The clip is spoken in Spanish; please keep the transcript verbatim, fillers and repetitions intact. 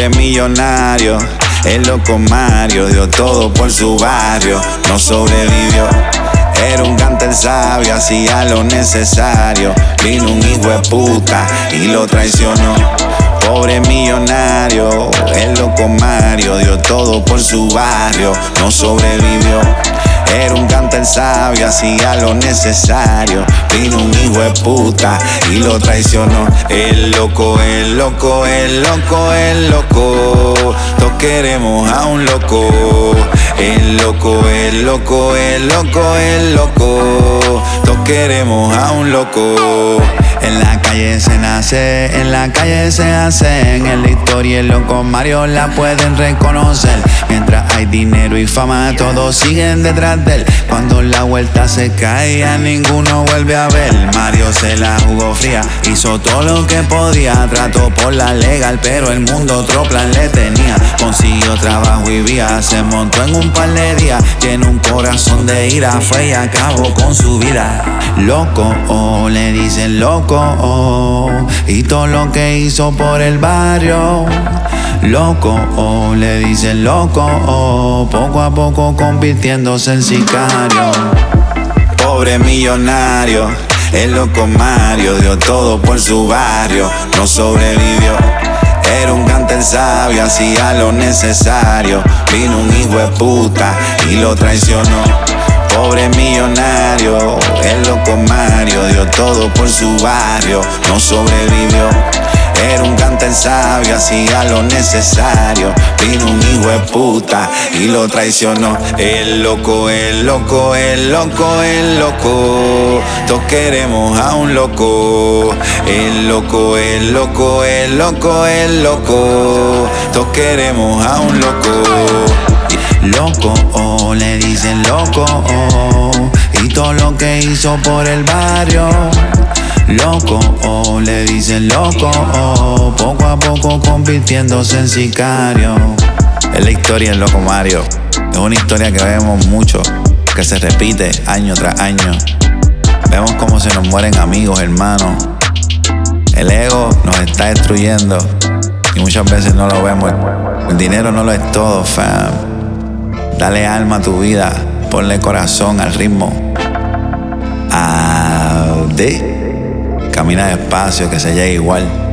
Pobre millonario, el loco Mario dio todo por su barrio, no sobrevivió. Era un cánter sabio, hacía lo necesario. Vino un hijo de puta y lo traicionó. Pobre millonario, el loco Mario dio todo por su barrio, no sobrevivió. Era un cánter sabio, hacía lo necesario. Vino un hijo de puta y lo traicionó. El loco, el loco, el loco, el loco. Todos queremos a un loco. El loco, el loco, el loco, el loco. Todos queremos a un loco. En la calle se nace, en la calle se hace. En la historia el loco Mario la pueden reconocer. Mientras hay dinero y fama, todos siguen detrás de él. Cuando la vuelta se cae, a ninguno vuelve a ver. Mario se la jugó fría, hizo todo lo que podía. Trató por la legal, pero el mundo otro plan le tenía. Consiguió trabajo y vía, se montó en un par de días. Tiene un corazón de ira, fue y acabó con su vida. Loco, oh, le dicen loco, oh, y todo lo que hizo por el barrio. Loco, oh, le dicen loco, oh, poco a poco convirtiéndose en sicario. Pobre millonario, el loco Mario dio todo por su barrio, no sobrevivió. Era un cánter sabio, hacía lo necesario. Vino un hijo de puta y lo traicionó. Pobre millonario, el loco Mario dio todo por su barrio, no sobrevivió. Era un cánter sabio, hacía lo necesario. Vino un hijo de puta y lo traicionó. El loco, el loco, el loco, el loco. Todos queremos a un loco. El loco, el loco, el loco, el loco. Todos queremos a un loco. Loco, oh, le dicen loco, oh, y todo lo que hizo por el barrio. Loco, oh, le dicen loco, oh, poco a poco convirtiéndose en sicario. Es la historia del loco Mario. Es una historia que vemos mucho, que se repite año tras año. Vemos cómo se nos mueren amigos, hermanos. El ego nos está destruyendo y muchas veces no lo vemos. El dinero no lo es todo, fam. Dale alma a tu vida, ponle corazón al ritmo. Audi. Camina despacio, que se llegue igual.